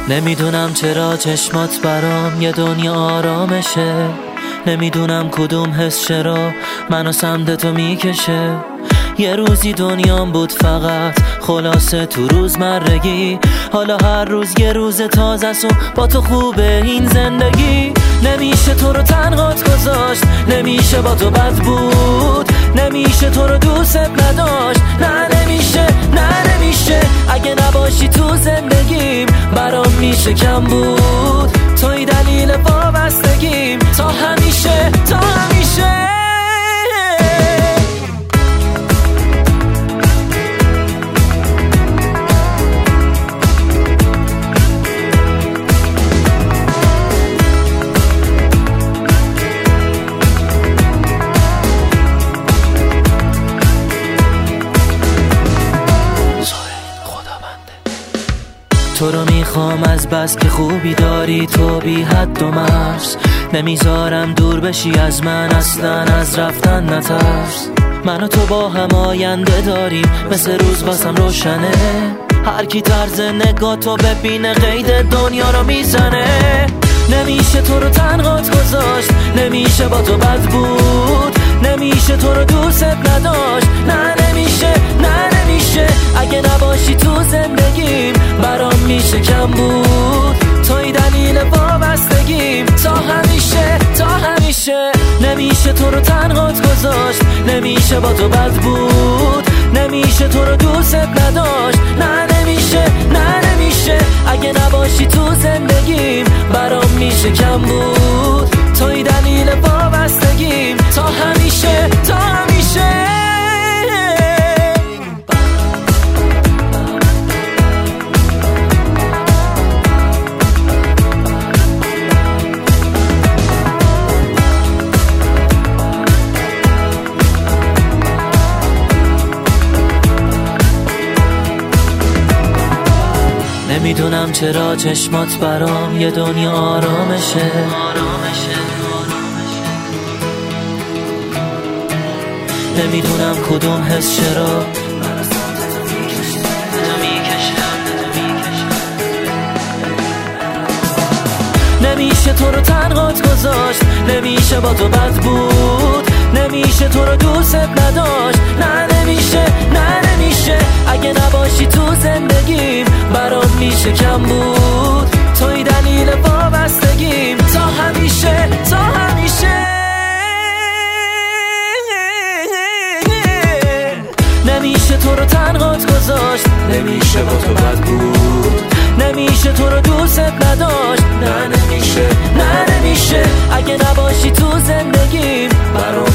نمیدونم چرا چشمات برام یه دنیا آرامشه، نمیدونم کدوم حس چرا منو سمت تو میکشه. یه روزی دنیام بود فقط خلاصه تو روزمرگی، حالا هر روز یه روز تازه و با تو خوبه این زندگی. نمیشه تو رو تنهات گذاشت، نمیشه با تو بد بود، نمیشه تو رو دوست نداشت، نه نمیشه، نه نمیشه. اگه نباشی تو زندگیم برام میشه کم بود، توی دلیل وابستگیم تا همیشه، تا همیشه. تو رو میخوام از بس که خوبی داری تو بی حد و مرز، نمیذارم دور بشی از من اصلا از رفتن نترس. من و تو با هم آینده داریم مثل روز واسم روشنه، هر کی طرز نگاه تو ببینه قید دنیا رو میزنه. نمیشه تو رو تنهات گذاشت، نمیشه با تو بد بود، نمیشه تو رو دوست نداشت، نه نمیشه، نه نمیشه. اگه نباشی تو زندگیم برام میشه کم بود، توی دلیل وابستگیم تا همیشه، تا همیشه. نمیشه تو رو تنهات گذاشت، نمیشه با تو بد بود، نمیشه تو رو دوست نداشت، نه نمیشه، نه نمیشه. اگه نباشی تو زندگیم برام میشه کم بود، توی دلیل وابستگیم تا همیشه، تا همیشه. نمیدونم چرا چشمات برام یه دنیا آرامشه، نمیدونم کدوم حس چرا نمیشه تو رو تنهات گذاشت، نمیشه با تو بد بود، نمیشه تو رو دوست نداشت، نه نمیشه، نه نمیشه. اگه نباشی تو زندگیم برام میشه کم بود، توی دلیل وابستگیم تا همیشه، تا همیشه. نمیشه تو رو تنهات گذاشت، نمیشه با تو بد بود، نمیشه تو رو دوست نداشت، نه نمیشه، نه نمیشه. اگه نباشی تو زندگیم برام